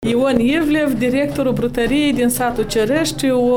Ion Ivlev, directorul brutăriei din satul Ciorești, o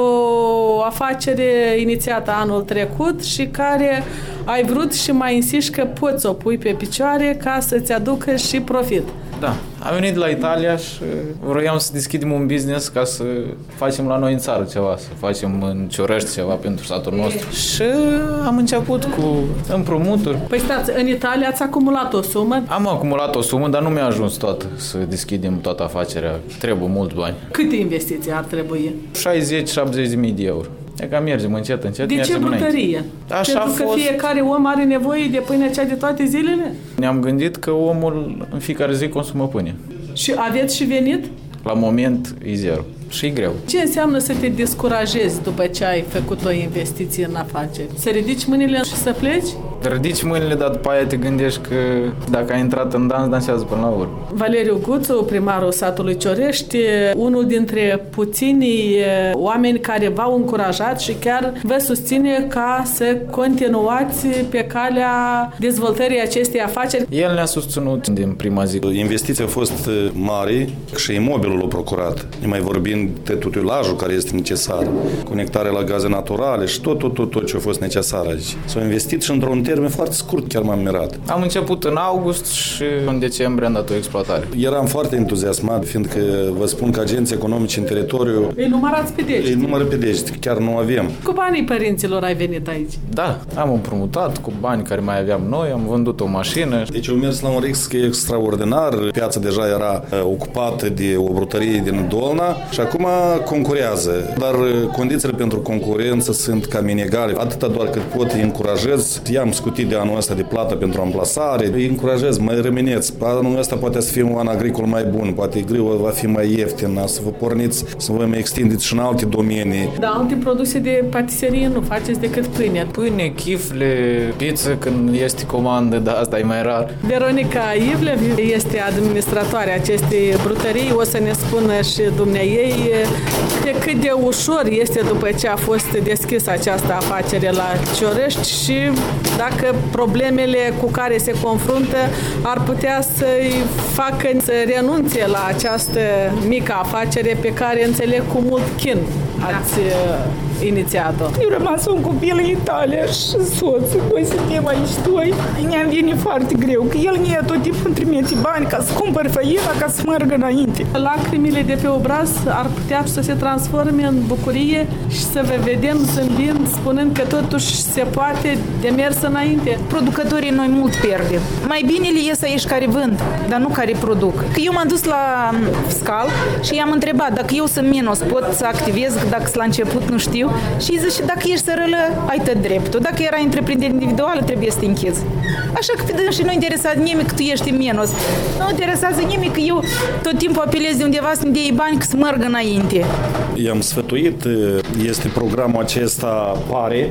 afacere inițiată anul trecut și care ai vrut și mai insiști că poți să o pui pe picioare ca să-ți aducă și profit. Da, am venit la Italia și vroiam să deschidem un business ca să facem la noi în țară ceva, să facem în Ciorești ceva pentru satul nostru. Și am început cu împrumuturi. Păi stați, în Italia ați acumulat o sumă? Am acumulat o sumă, dar nu mi-a ajuns toată să deschidem toată afacerea. Trebuie mult bani. Câte investiții ar trebui? 60-70 de mii de euro. E că mergem încet, De ce brutărie? Așa pentru că fiecare om are nevoie de pâinea cea de toate zilele? Ne-am gândit că omul în fiecare zi consumă pâine. Și aveți și venit? La moment e zero. Și e greu. Ce înseamnă să te descurajezi după ce ai făcut o investiție în afaceri? Să ridici mâinile și să pleci? Ridici mâinile, dar după aia te gândești că dacă ai intrat în dans, dansează până la urmă. Valeriu Guțu, primarul satului Ciorești, unul dintre puținii oameni care v-au încurajat și chiar vă susține ca să continuați pe calea dezvoltării acestei afaceri. El ne-a susținut din prima zi. Investiția a fost mare și imobilul l-a procurat. Ne mai vorbim de tutelajul care este necesar, conectarea la gaze naturale și tot ce a fost necesar aici. S-au investit și într-un termen foarte scurt, chiar m-am mirat. Am început în august și în decembrie am dat o exploatare. Eram foarte entuziasmat, fiindcă vă spun că agenții economici în teritoriu îi numărați pe deget. Îi numără pe deget, chiar nu avem. Cu banii părinților ai venit aici? Da, am împrumutat cu bani care mai aveam noi, am vândut o mașină. Deci au mers la un risc extraordinar. Piața deja era ocupată de o brutărie din Dolna și acum concurează. Dar condițiile pentru concurență sunt cam inegale. Atâta doar cât pot îi încurajez. I-am scutit de anul ăsta de plată pentru amplasare. Îi încurajez, mai rămâneți. Anul ăsta poate să fie un an agricol mai bun, poate grâul va fi mai ieftin, să vă porniți, să vă mai extindeți și în alte domenii. Dar alte produse de patiserie nu faceți decât pâine. Pâine, chifle, pizza când este comandă, dar asta e mai rar. Veronica Ivlev este administratoarea acestei brutării. O să ne spună și dumneaei de cât de ușor este după ce a fost deschisă această afacere la Ciorești și dacă problemele cu care se confruntă ar putea să-i facă să renunțe la această mică afacere pe care înțeleg cu mult chin ați inițiat-o. Eu rămas un copil în Italia și soțul. Noi suntem aici doi. Ne-am venit foarte greu, că el ne tot timpul trimite bani ca să cumpăr făina, ca să meargă înainte. Lacrimile de pe obraz ar putea să se transforme în bucurie și să vă vedem zâmbind, spunând că totuși se poate de mers înainte. Producătorii noi mult pierdem. Mai bine le ies aici care vând, dar nu care produc. Că eu m-am dus la fiscal și i-am întrebat dacă eu sunt minus, pot să activez, dacă la început nu știu. Și îi zice, dacă ești sărălă, ai tot dreptul. Dacă era întreprindere individuală, trebuie să te închizi. Așa că pe și nu interesează nimic că tu ești în minus. Nu interesează nimic că eu tot timpul apelez de undeva să-mi dea bani să merg înainte. I-am sfătuit, este programul acesta PARE.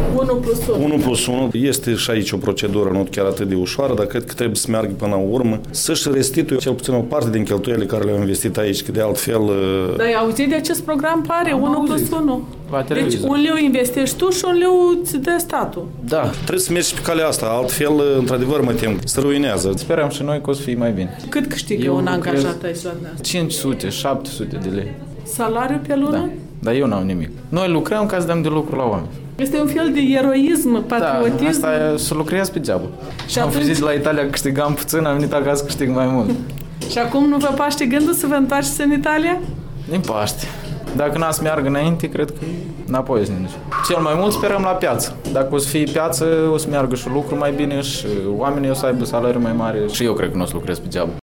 1+1. Este și aici o procedură nu chiar atât de ușoară, dar cred că trebuie să meargă până la urmă, să-și restituie cel puțin o parte din cheltuielile care le-au investit aici, că de altfel... Dar ai auzit de acest program PARE 1+1? Deci un leu investești tu și un leu îți dă statul. Da, trebuie să mergi pe calea asta, altfel, într-adevăr, mă tem, se ruinează. Sperăm și noi că o să fie mai bine. Cât câștigă un angajat aici la dumneavoastră? 500-700 de lei. Salariu pe lună? Da, dar eu n-am nimic. Noi lucrăm ca să dăm de lucru la oameni. Este un fel de eroism, patriotism. Da, asta e să lucrezi pe geabă. Și am fugit la Italia, câștigam puțin, am venit acasă, câștig mai mult. Și acum nu vă paște gândul să vă întoarceți în Italia? Din paște. Dacă n-a să meargă înainte, cred că înapoi o să ne duce. Cel mai mult sperăm la piață. Dacă o să fie piață, o să meargă și lucru mai bine și oamenii o să aibă salariu mai mare și eu cred că nu o să lucrez pe geabă.